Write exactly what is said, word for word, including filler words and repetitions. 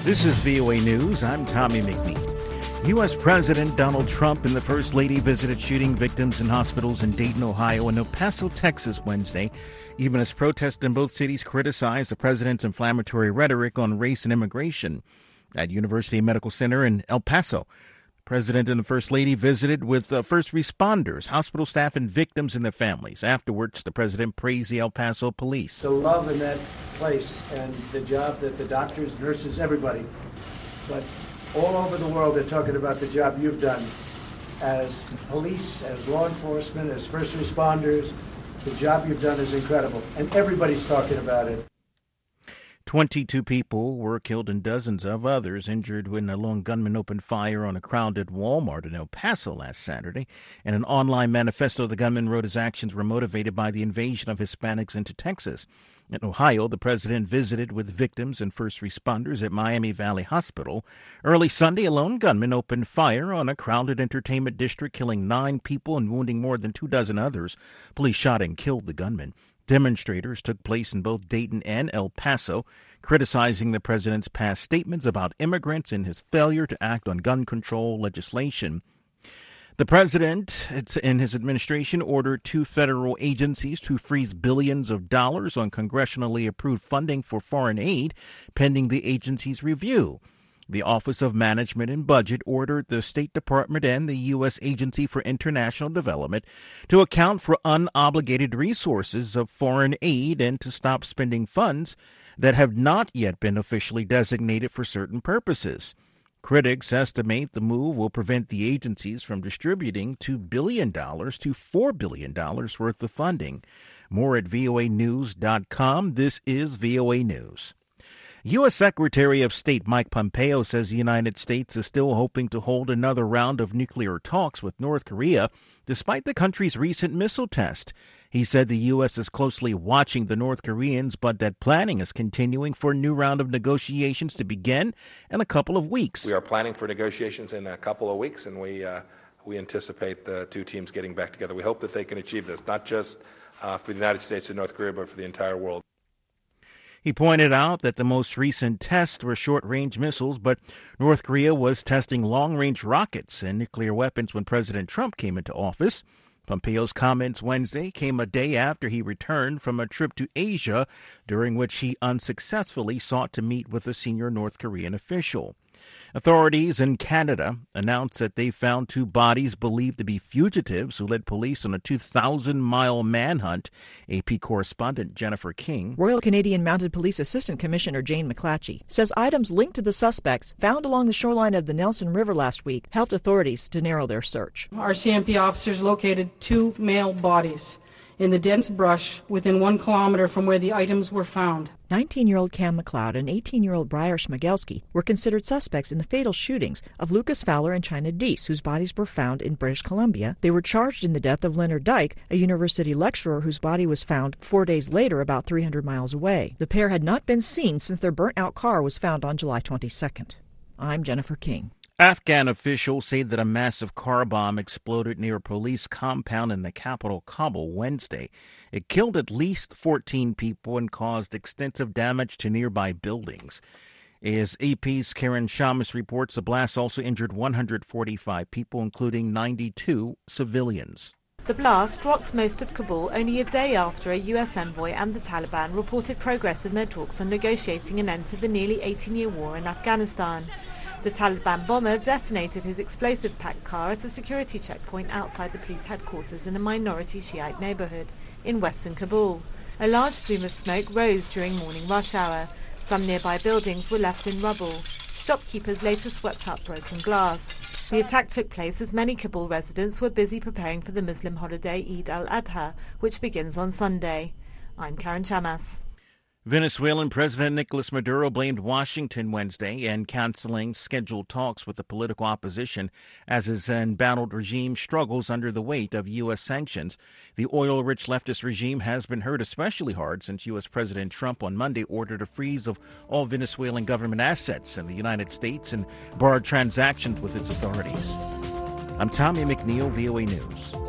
This is V O A News. I'm Tommy McNeil. U S. President Donald Trump and the First Lady visited shooting victims in hospitals in Dayton, Ohio, and El Paso, Texas, Wednesday, even as protests in both cities criticized the president's inflammatory rhetoric on race and immigration. At University Medical Center in El Paso, the president and the First Lady visited with uh, first responders, hospital staff, and victims and their families. Afterwards, the president praised the El Paso police. The love in that place and the job that the doctors, nurses, everybody, but all over the world they're talking about the job you've done as police, as law enforcement, as first responders. The job you've done is incredible, and everybody's talking about it. twenty-two people were killed and dozens of others injured when a lone gunman opened fire on a crowded Walmart in El Paso last Saturday. In an online manifesto, the gunman wrote his actions were motivated by the invasion of Hispanics into Texas. In Ohio, the president visited with victims and first responders at Miami Valley Hospital. Early Sunday, a lone gunman opened fire on a crowded entertainment district, killing nine people and wounding more than two dozen others. Police shot and killed the gunman. Demonstrators took place in both Dayton and El Paso, criticizing the president's past statements about immigrants and his failure to act on gun control legislation. The president and his administration ordered two federal agencies to freeze billions of dollars on congressionally approved funding for foreign aid, pending the agency's review. The Office of Management and Budget ordered the State Department and the U S. Agency for International Development to account for unobligated resources of foreign aid and to stop spending funds that have not yet been officially designated for certain purposes. Critics estimate the move will prevent the agencies from distributing two billion dollars to four billion dollars worth of funding. More at V O A news dot com. This is V O A News. U S. Secretary of State Mike Pompeo says the United States is still hoping to hold another round of nuclear talks with North Korea, despite the country's recent missile test. He said the U S is closely watching the North Koreans, but that planning is continuing for a new round of negotiations to begin in a couple of weeks. We are planning for negotiations in a couple of weeks, and we uh, we anticipate the two teams getting back together. We hope that they can achieve this, not just uh, for the United States and North Korea, but for the entire world. He pointed out that the most recent tests were short-range missiles, but North Korea was testing long-range rockets and nuclear weapons when President Trump came into office. Pompeo's comments Wednesday came a day after he returned from a trip to Asia, during which he unsuccessfully sought to meet with a senior North Korean official. Authorities in Canada announced that they found two bodies believed to be fugitives who led police on a two thousand mile manhunt. A P correspondent Jennifer King. Royal Canadian Mounted Police Assistant Commissioner Jane McClatchy says items linked to the suspects found along the shoreline of the Nelson River last week helped authorities to narrow their search. Our C M P officers located two male bodies in the dense brush within one kilometer from where the items were found. nineteen-year-old Cam McLeod and eighteen-year-old Briar Schmagelski were considered suspects in the fatal shootings of Lucas Fowler and China Deese, whose bodies were found in British Columbia. They were charged in the death of Leonard Dyke, a university lecturer whose body was found four days later about three hundred miles away. The pair had not been seen since their burnt-out car was found on July twenty-second. I'm Jennifer King. Afghan officials say that a massive car bomb exploded near a police compound in the capital, Kabul, Wednesday. It killed at least fourteen people and caused extensive damage to nearby buildings. As A P's Karen Shamus reports, the blast also injured one hundred forty-five people, including ninety-two civilians. The blast rocked most of Kabul only a day after a U S envoy and the Taliban reported progress in their talks on negotiating an end to the nearly eighteen-year war in Afghanistan. The Taliban bomber detonated his explosive-packed car at a security checkpoint outside the police headquarters in a minority Shiite neighborhood in western Kabul. A large plume of smoke rose during morning rush hour. Some nearby buildings were left in rubble. Shopkeepers later swept up broken glass. The attack took place as many Kabul residents were busy preparing for the Muslim holiday Eid al-Adha, which begins on Sunday. I'm Karen Shamas. Venezuelan President Nicolas Maduro blamed Washington Wednesday and canceling scheduled talks with the political opposition as his embattled regime struggles under the weight of U S sanctions. The oil-rich leftist regime has been hurt especially hard since U S. President Trump on Monday ordered a freeze of all Venezuelan government assets in the United States and barred transactions with its authorities. I'm Tommy McNeil, V O A News.